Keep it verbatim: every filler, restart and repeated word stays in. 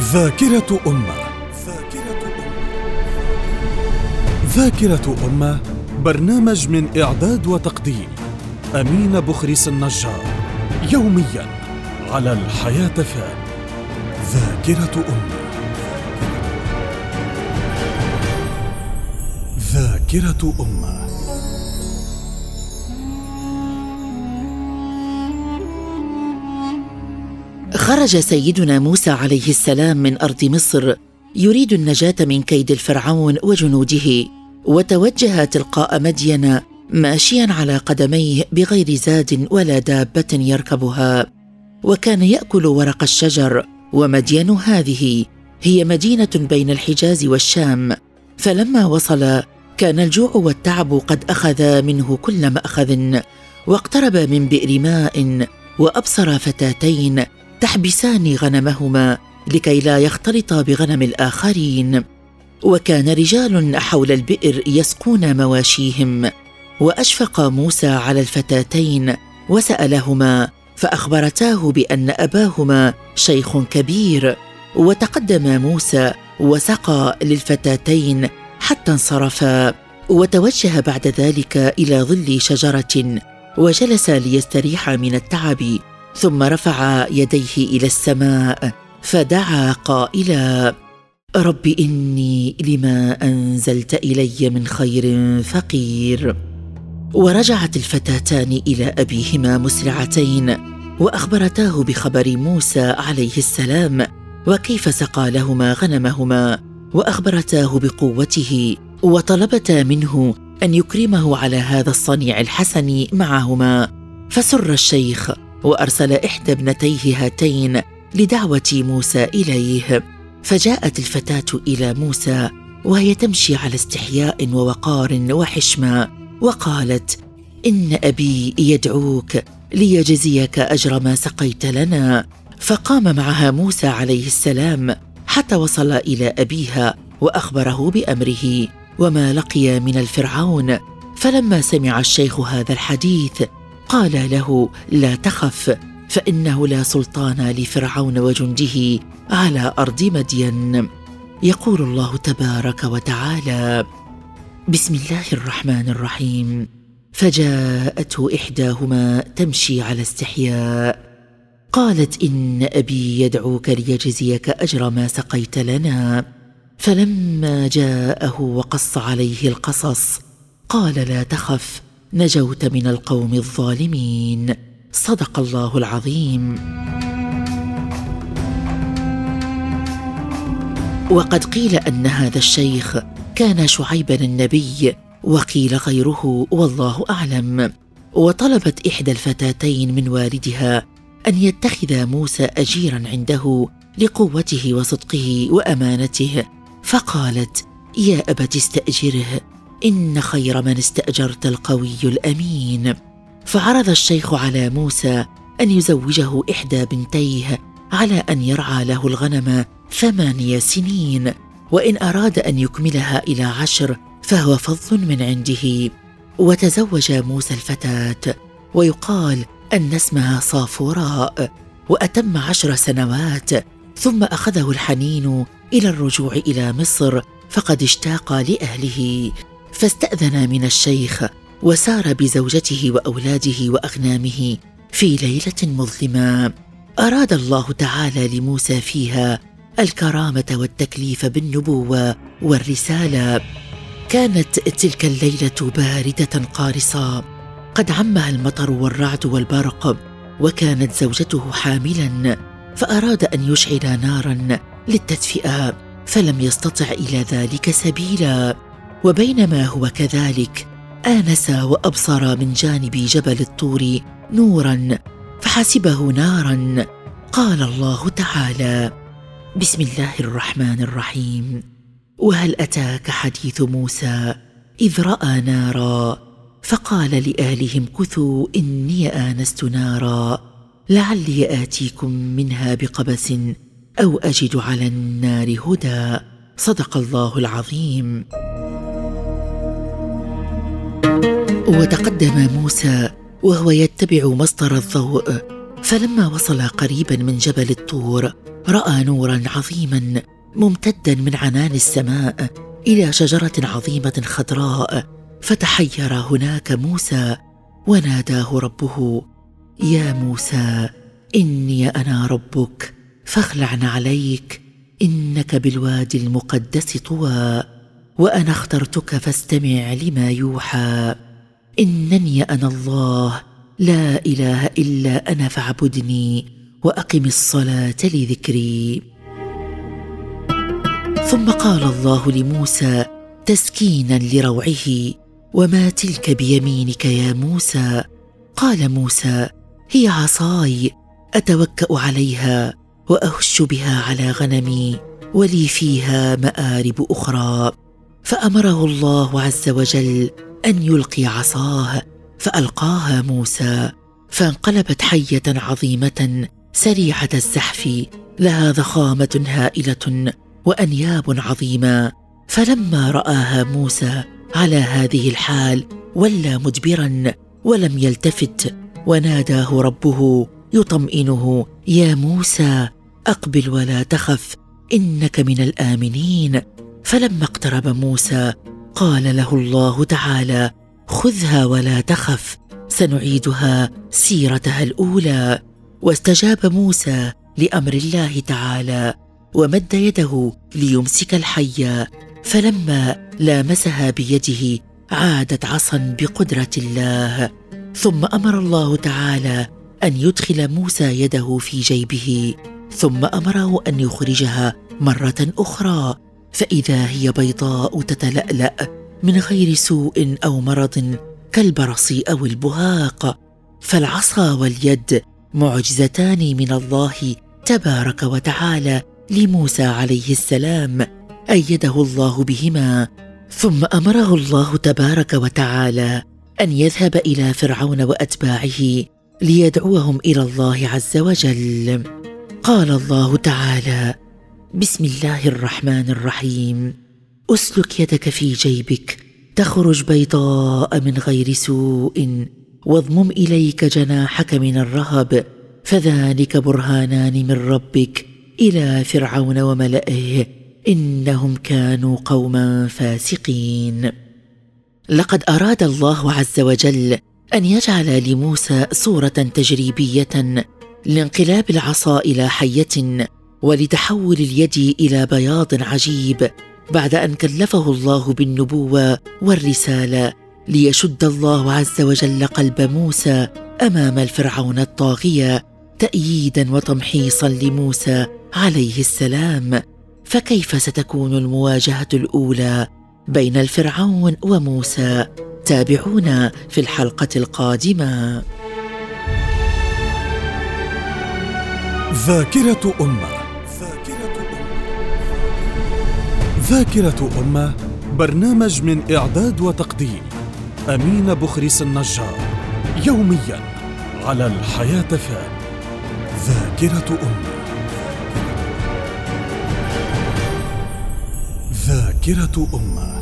ذاكرة أمة. ذاكرة أمة. ذاكرة أمة برنامج من إعداد وتقديم أمين بخريس النجار، يوميا على الحياة فان. ذاكرة أمة. ذاكرة أمة. خرج سيدنا موسى عليه السلام من أرض مصر يريد النجاة من كيد الفرعون وجنوده، وتوجه تلقاء مدين ماشيا على قدميه بغير زاد ولا دابة يركبها، وكان يأكل ورق الشجر. ومدين هذه هي مدينة بين الحجاز والشام. فلما وصل كان الجوع والتعب قد أخذ منه كل مأخذ، واقترب من بئر ماء وأبصر فتاتين تحبسان غنمهما لكي لا يختلط بغنم الآخرين. وكان رجال حول البئر يسقون مواشيهم، وأشفق موسى على الفتاتين وسألهما، فأخبرتاه بأن أباهما شيخ كبير. وتقدم موسى وسقى للفتاتين حتى انصرفا، وتوجه بعد ذلك إلى ظل شجرة وجلس ليستريح من التعب، ثم رفع يديه إلى السماء فدعا قائلا: رب إني لما أنزلت إلي من خير فقير. ورجعت الفتاتان إلى أبيهما مسرعتين، وأخبرتاه بخبر موسى عليه السلام وكيف سقى لهما غنمهما، وأخبرتاه بقوته، وطلبتا منه أن يكرمه على هذا الصنيع الحسن معهما. فسر الشيخ وأرسل إحدى ابنتيه هاتين لدعوة موسى إليه. فجاءت الفتاة إلى موسى وهي تمشي على استحياء ووقار وحشمة، وقالت: إن أبي يدعوك ليجزيك أجر ما سقيت لنا. فقام معها موسى عليه السلام حتى وصل إلى أبيها وأخبره بأمره وما لقي من الفرعون. فلما سمع الشيخ هذا الحديث قال له: لا تخف، فإنه لا سلطان لفرعون وجنده على أرض مدين. يقول الله تبارك وتعالى: بسم الله الرحمن الرحيم. فجاءته إحداهما تمشي على استحياء قالت: إن أبي يدعوك ليجزيك أجر ما سقيت لنا. فلما جاءه وقص عليه القصص قال: لا تخف، نجوت من القوم الظالمين. صدق الله العظيم. وقد قيل أن هذا الشيخ كان شعيبا النبي، وقيل غيره والله أعلم. وطلبت إحدى الفتاتين من والدها أن يتخذ موسى أجيرا عنده لقوته وصدقه وأمانته، فقالت: يا أبت استأجره، إن خير من استأجرت القوي الأمين. فعرض الشيخ على موسى أن يزوجه إحدى بنتيه على أن يرعى له الغنم ثمانية سنين، وإن أراد أن يكملها إلى عشر فهو فضل من عنده. وتزوج موسى الفتاة، ويقال أن اسمها صافوراء، وأتم عشر سنوات، ثم أخذه الحنين إلى الرجوع إلى مصر، فقد اشتاق لأهله، فاستأذن من الشيخ وسار بزوجته وأولاده وأغنامه في ليلة مظلمة أراد الله تعالى لموسى فيها الكرامة والتكليف بالنبوة والرسالة. كانت تلك الليلة باردة قارصة، قد عمها المطر والرعد والبرق، وكانت زوجته حاملا، فأراد أن يشعل نارا للتدفئة، فلم يستطع إلى ذلك سبيلا. وبينما هو كذلك آنس وأبصر من جانب جبل الطور نورا، فحسبه نارا. قال الله تعالى: بسم الله الرحمن الرحيم. وهل أتاك حديث موسى إذ رأى نارا فقال لأهلهم كثوا إني آنست نارا لعلي آتيكم منها بقبس أو أجد على النار هدى. صدق الله العظيم. وتقدم موسى وهو يتبع مصدر الضوء، فلما وصل قريبا من جبل الطور رأى نورا عظيما ممتدا من عنان السماء إلى شجرة عظيمة خضراء، فتحير هناك موسى وناداه ربه: يا موسى إني أنا ربك فاخلع عليك، إنك بالوادي المقدس طوى، وأنا اخترتك فاستمع لما يوحى، إنني أنا الله لا إله إلا أنا فاعبدني وأقم الصلاة لذكري. ثم قال الله لموسى تسكينا لروعه: وما تلك بيمينك يا موسى؟ قال موسى: هي عصاي أتوكأ عليها وأهش بها على غنمي ولي فيها مآرب أخرى. فأمره الله عز وجل أن يلقي عصاه، فألقاها موسى فانقلبت حية عظيمة سريعة الزحف لها ضخامة هائلة وأنياب عظيمة. فلما رآها موسى على هذه الحال ولى مدبرا ولم يلتفت، وناداه ربه يطمئنه: يا موسى أقبل ولا تخف، إنك من الآمنين. فلما اقترب موسى قال له الله تعالى: خذها ولا تخف، سنعيدها سيرتها الأولى. واستجاب موسى لأمر الله تعالى ومد يده ليمسك الحية، فلما لامسها بيده عادت عصا بقدرة الله. ثم أمر الله تعالى أن يدخل موسى يده في جيبه، ثم أمره أن يخرجها مرة أخرى، فإذا هي بيضاء تتلألأ من غير سوء أو مرض كالبرص أو البهاق. فالعصا واليد معجزتان من الله تبارك وتعالى لموسى عليه السلام، أيده الله بهما. ثم أمره الله تبارك وتعالى أن يذهب إلى فرعون وأتباعه ليدعوهم إلى الله عز وجل. قال الله تعالى: بسم الله الرحمن الرحيم: أسلك يدك في جيبك تخرج بيضاء من غير سوء، واضمم إليك جناحك من الرهب، فذلك برهانان من ربك إلى فرعون وملئه إنهم كانوا قوما فاسقين. لقد أراد الله عز وجل أن يجعل لموسى صورة تجريبية لانقلاب العصا إلى حية ولتحول اليد إلى بياض عجيب، بعد أن كلفه الله بالنبوة والرسالة، ليشد الله عز وجل قلب موسى أمام الفرعون الطاغية تأييدا وتمحيصا لموسى عليه السلام. فكيف ستكون المواجهة الأولى بين الفرعون وموسى؟ تابعونا في الحلقة القادمة. ذاكرة أمة. ذاكرة أمة برنامج من إعداد وتقديم أمين بخريس النجار، يوميا على الحياة فان. ذاكرة أمة. ذاكرة أمة.